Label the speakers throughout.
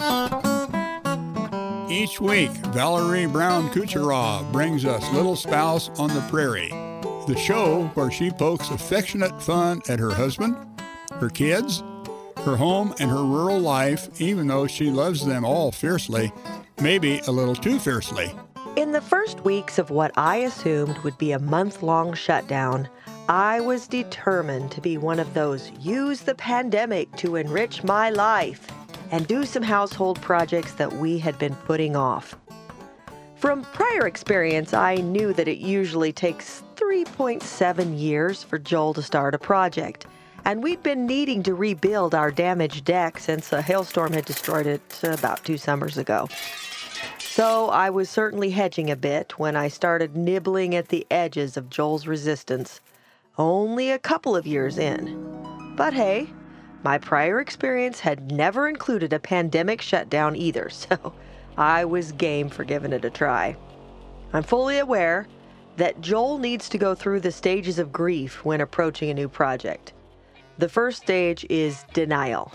Speaker 1: Each week, Valerie Brown Kucheraw brings us Little Spouse on the Prairie, the show where she pokes affectionate fun at her husband, her kids, her home, and her rural life, even though she loves them all fiercely, maybe a little too fiercely.
Speaker 2: In the first weeks of what I assumed would be a month-long shutdown, I was determined to be one of those use the pandemic to enrich my life and do some household projects that we had been putting off. From prior experience, I knew that it usually takes 3.7 years for Joel to start a project, and we'd been needing to rebuild our damaged deck since a hailstorm had destroyed it about 2 summers ago. So I was certainly hedging a bit when I started nibbling at the edges of Joel's resistance, only a couple of years in. But hey, my prior experience had never included a pandemic shutdown either, so I was game for giving it a try. I'm fully aware that Joel needs to go through the stages of grief when approaching a new project. The first stage is denial.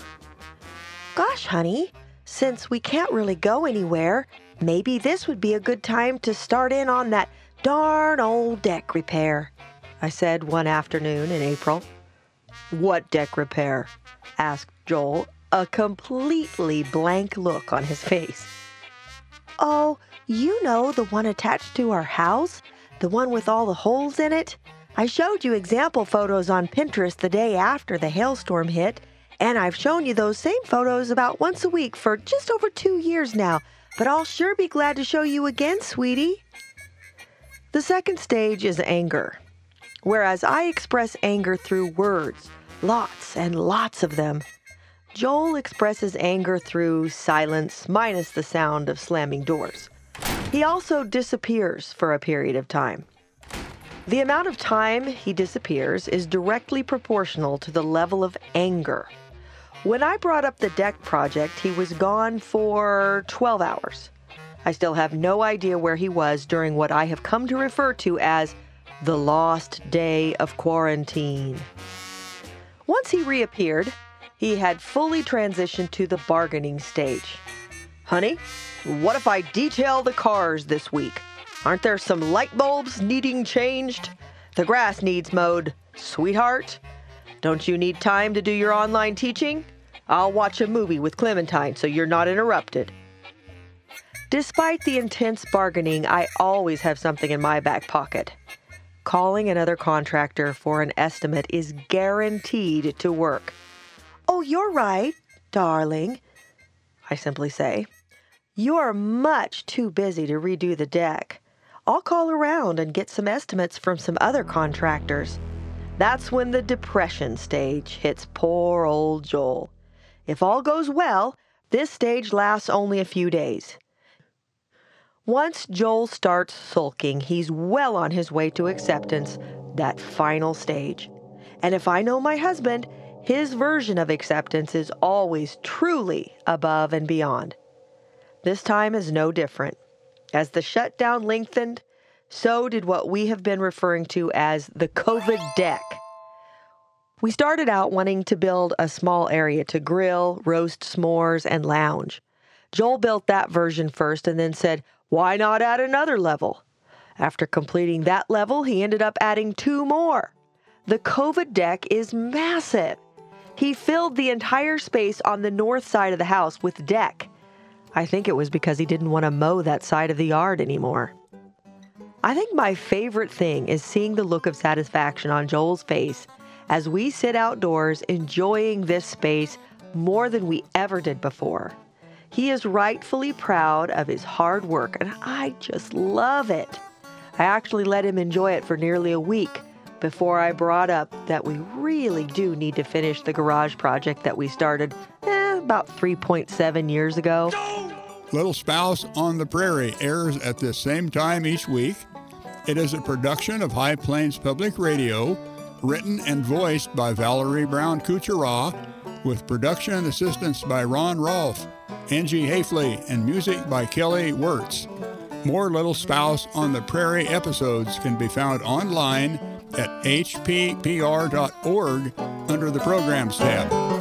Speaker 2: Gosh, honey, since we can't really go anywhere, maybe this would be a good time to start in on that darn old deck repair, I said one afternoon in April. What deck repair? Asked Joel, a completely blank look on his face. Oh, you know, the one attached to our house? The one with all the holes in it? I showed you example photos on Pinterest the day after the hailstorm hit, and I've shown you those same photos about once a week for just over 2 years now, but I'll sure be glad to show you again, sweetie. The second stage is anger. Whereas I express anger through words, lots and lots of them, Joel expresses anger through silence minus the sound of slamming doors. He also disappears for a period of time. The amount of time he disappears is directly proportional to the level of anger. When I brought up the deck project, he was gone for 12 hours. I still have no idea where he was during what I have come to refer to as the lost day of quarantine. Once he reappeared, he had fully transitioned to the bargaining stage. Honey, what if I detail the cars this week? Aren't there some light bulbs needing changed? The grass needs mowed. Sweetheart, don't you need time to do your online teaching? I'll watch a movie with Clementine so you're not interrupted. Despite the intense bargaining, I always have something in my back pocket. Calling another contractor for an estimate is guaranteed to work. Oh, you're right, darling, I simply say. You're much too busy to redo the deck. I'll call around and get some estimates from some other contractors. That's when the depression stage hits poor old Joel. If all goes well, this stage lasts only a few days. Once Joel starts sulking, he's well on his way to acceptance, that final stage. And if I know my husband, his version of acceptance is always truly above and beyond. This time is no different. As the shutdown lengthened, so did what we have been referring to as the COVID deck. We started out wanting to build a small area to grill, roast s'mores, and lounge. Joel built that version first and then said, why not add another level? After completing that level, he ended up adding 2 more. The COVID deck is massive. He filled the entire space on the north side of the house with deck. I think it was because he didn't want to mow that side of the yard anymore. I think my favorite thing is seeing the look of satisfaction on Joel's face as we sit outdoors enjoying this space more than we ever did before. He is rightfully proud of his hard work, and I just love it. I actually let him enjoy it for nearly a week before I brought up that we really do need to finish the garage project that we started about 3.7 years ago.
Speaker 1: Little Spouse on the Prairie airs at the same time each week. It is a production of High Plains Public Radio, written and voiced by Valerie Brown Kucheraw, with production assistance by Ron Rolfe, Angie Hafley, and music by Kelly Wirtz. More Little Spouse on the Prairie episodes can be found online at hppr.org under the Programs tab.